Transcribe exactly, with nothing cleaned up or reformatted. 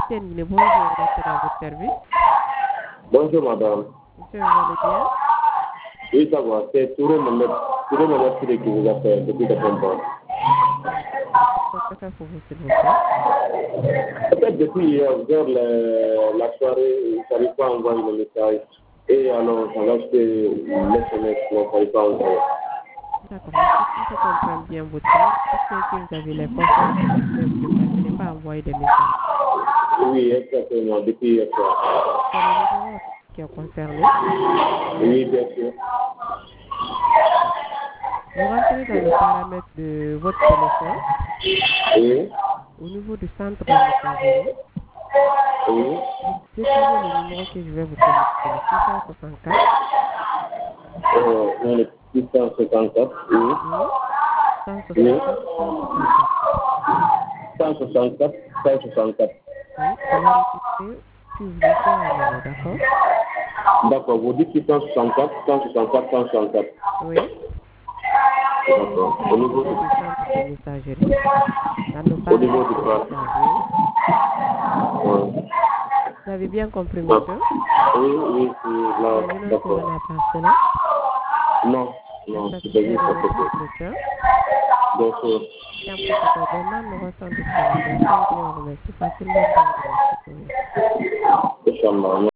Terminé. Bonjour, restez à votre service. Bonjour madame. Monsieur, vous allez bien? Oui, ça va. C'est Touré Mohamed Touré Mohamed Touré qui vous appelle depuis le combat. Je peux faire pour vous, s'il vous plaît. Peut-être depuis hier, vers la, la soirée, il ne fallait pas envoyer le message. Et alors, ça va que l'S M S, il ne fallait pas envoyer. D'accord, monsieur, si je comprends bien votre nom, est-ce que vous avez l'information que vous ne parvenez pas à envoyer des messages? Oui, exactement, depuis hier soir. C'est le numéro qui est concerné. Oui, bien sûr. Vous rentrez dans le paramètre de votre téléphone. Oui. Au niveau du centre de messagerie. Oui. Vous écrivez le numéro que je vais vous communiquer, le six cent soixante-quatre. Euh, non, le six cent cinquante-quatre, oui. Oui. cent soixante-quatre, cent soixante-quatre. cent soixante-quatre, cent soixante-quatre. Oui, je vais répéter, puis vous laissez un numéro, d'accord? D'accord, vous dites six cent soixante-quatre, cent soixante-quatre, cent soixante-quatre. Oui. D'accord. Au Au niveau niveau du, du centre de messagerie, dans le au niveau paramètre du de plan. messagerie. Ouais. Vous avez bien compris, Ah. monsieur? Oui, oui, oui, Vous là, avez notre d'accord. commande appartenant. Non, non, c'est Satisfait juste de à notre côté. entretien. Donc, euh, Et en protocole, les membres sont disponibles. Merci, je vous remercie. Passez une bonne journée, monsieur. Inch'Allah.